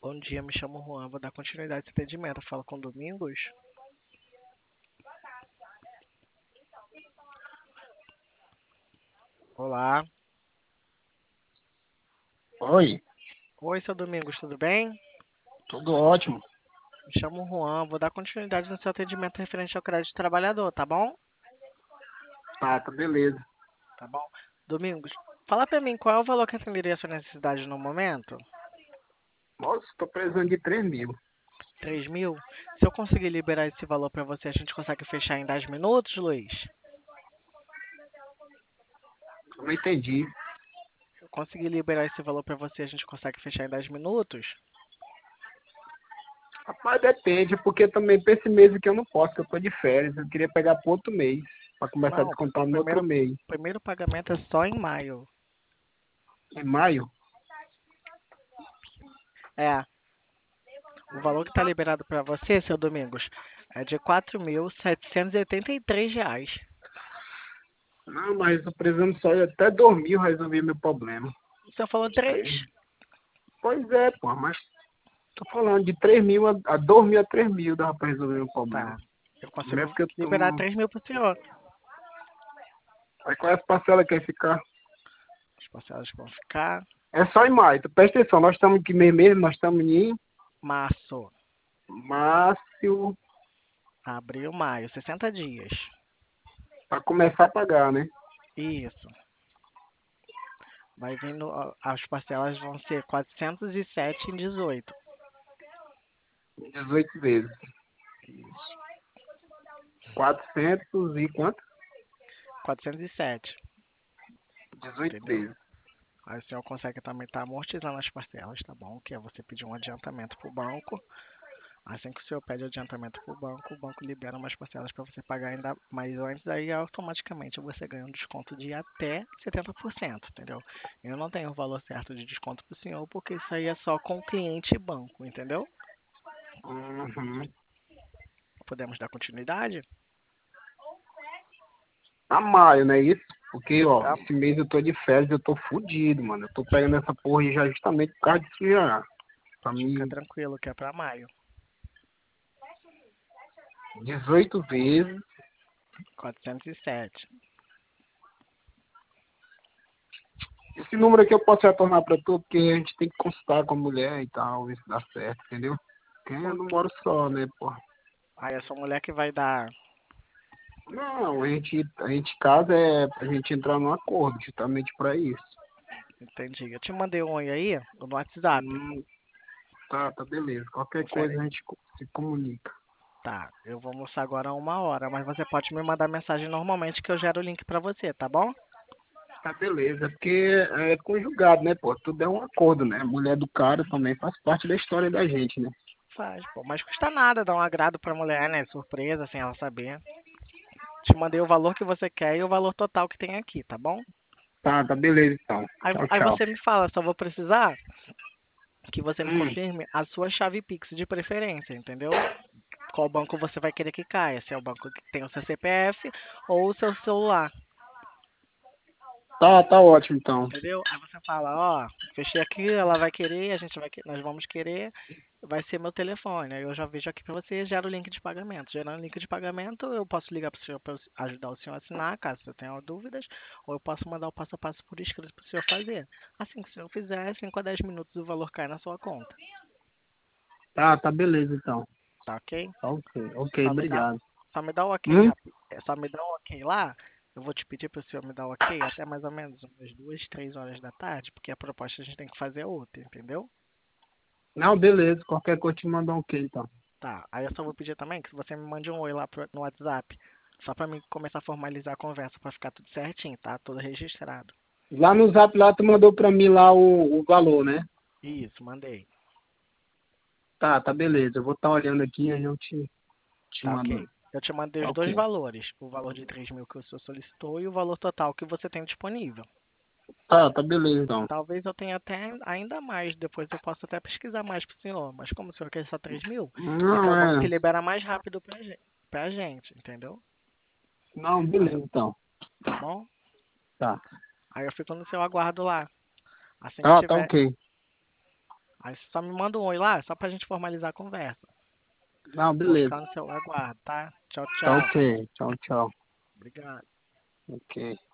Bom dia, me chamo Juan, vou dar continuidade a esse atendimento. Falo com Domingos. Olá. Oi, Oi, seu Domingos, tudo bem? tudo ótimo. Me chamo Juan, vou dar continuidade no seu atendimento referente ao crédito trabalhador, tá bom? Tá beleza. Tá bom. Domingos, fala pra mim qual é o valor que atenderia a sua necessidade no momento? Nossa, tô precisando de 3.000. 3.000? Se eu conseguir liberar esse valor pra você, a gente consegue fechar em 10 minutos, Luiz? Eu não entendi. Se eu conseguir liberar esse valor pra você, a gente consegue fechar em 10 minutos? Rapaz, depende, porque também pra esse mês aqui eu não posso, que eu tô de férias. Eu queria pegar pro outro mês, pra começar a Não, descontar no outro primeiro, mês. primeiro pagamento é só em maio. Em maio? É, o valor que está liberado para você, seu Domingos, é de R$ 4.783. Não, mas eu tô precisando só de até 2.000 resolver meu problema. Você falou 3? Aí, pois é, pô, mas tô falando de 3.000 a 2.000 a 3.000 dá pra resolver meu problema. Tá. Eu Mesmo consigo porque eu tô liberar no... 3.000 para o senhor. Aí qual é a parcela que vai ficar? As parcelas vão ficar É só em maio, tu presta atenção, nós estamos em que mês mesmo? Nós estamos em março, março, abril, maio, 60 dias. para começar a pagar, né? Isso. Vai vindo, as parcelas vão ser 407 em 18. 18 vezes. Isso. 400 e quanto? 407, 18 entendeu? vezes. Aí o senhor consegue também estar amortizando as parcelas, tá bom? Que é você pedir um adiantamento pro banco. Assim que o senhor pede adiantamento para o banco libera umas parcelas para você pagar ainda mais antes, aí automaticamente você ganha um desconto de até 70%, entendeu? Eu não tenho o valor certo de desconto para o senhor, porque isso aí é só com cliente e banco, entendeu? Uhum. Podemos dar continuidade? A maio, não é isso? Porque, ó, Tá, esse mês eu tô de férias, eu tô fudido, mano. Eu tô pegando essa porra aí já justamente por causa disso já. Pra fica mim, tranquilo que é para maio. 18 vezes. 407. Esse número aqui eu posso retornar pra tu, porque a gente tem que consultar com a mulher e tal, ver se dá certo, entendeu? Porque eu não moro só, né, porra. Aí é sua mulher que vai dar. Não, a gente casa é pra gente entrar num acordo, justamente pra isso. Entendi. Eu te mandei um oi aí no WhatsApp. Hum, tá, beleza. Qualquer coisa Confere. a gente se comunica. Tá, eu vou almoçar agora 1 hora, mas você pode me mandar mensagem normalmente que eu gero o link para você, tá bom? Tá, beleza. Porque é conjugado, né, pô? Tudo é um acordo, né? A mulher do cara também faz parte da história da gente, né? Faz, pô. Mas custa nada dar um agrado pra mulher, né? Surpresa, sem ela saber. Te mandei o valor que você quer e o valor total que tem aqui, tá bom? Tá, beleza então. Aí, Tchau, aí tchau. você me fala, só vou precisar que você me Hum, confirme a sua chave Pix de preferência, entendeu? Qual banco você vai querer que caia? Se é o banco que tem o seu CPF ou o seu celular. tá ótimo então. Entendeu? Aí você fala, ó, fechei aqui, ela vai querer, a gente vai, nós vamos querer, vai ser meu telefone. Aí eu já vejo aqui pra você, gera o link de pagamento. Gerando o link de pagamento, eu posso ligar pro senhor para ajudar o senhor a assinar, caso você tenha dúvidas, ou eu posso mandar o passo a passo por escrito pro senhor fazer. Assim que o senhor fizer, 5 a 10 minutos o valor cai na sua conta. Tá, beleza então. Tá ok? Ok, Só me dá, obrigado. só me dá o ok Hum? rápido. Só me dá o ok lá. Eu vou te pedir para o senhor me dar o ok até mais ou menos umas 2, 3 horas da tarde, porque a proposta a gente tem que fazer outra, entendeu? Não, beleza. Qualquer coisa te mandar um ok então. Tá, aí eu só vou pedir também que você me mande um oi lá no WhatsApp, só pra mim começar a formalizar a conversa pra ficar tudo certinho, tá? Tudo registrado. Lá no zap lá tu mandou pra mim lá o valor, né? Isso, mandei. Tá, beleza. Eu vou estar olhando aqui e aí eu te Tá mando. ok. Eu te mandei Tá os dois ok. valores, o valor de 3.000 que o senhor solicitou e o valor total que você tem disponível. Tá, beleza então. Talvez eu tenha até ainda mais, depois eu posso até pesquisar mais pro senhor, mas como o senhor quer só 3.000, esse é Não, o valor que é. libera mais rápido pra gente, entendeu? Não, beleza então. Tá bom? Tá. Aí eu fico no seu aguardo lá. Assim que Tá tiver ok. Aí você só me manda um oi lá, só pra gente formalizar a conversa. Não, Vou beleza. ficar no seu aguardo, tá? Tchau, Tá tchau. ok. Tchau, tchau. Obrigado. Ok.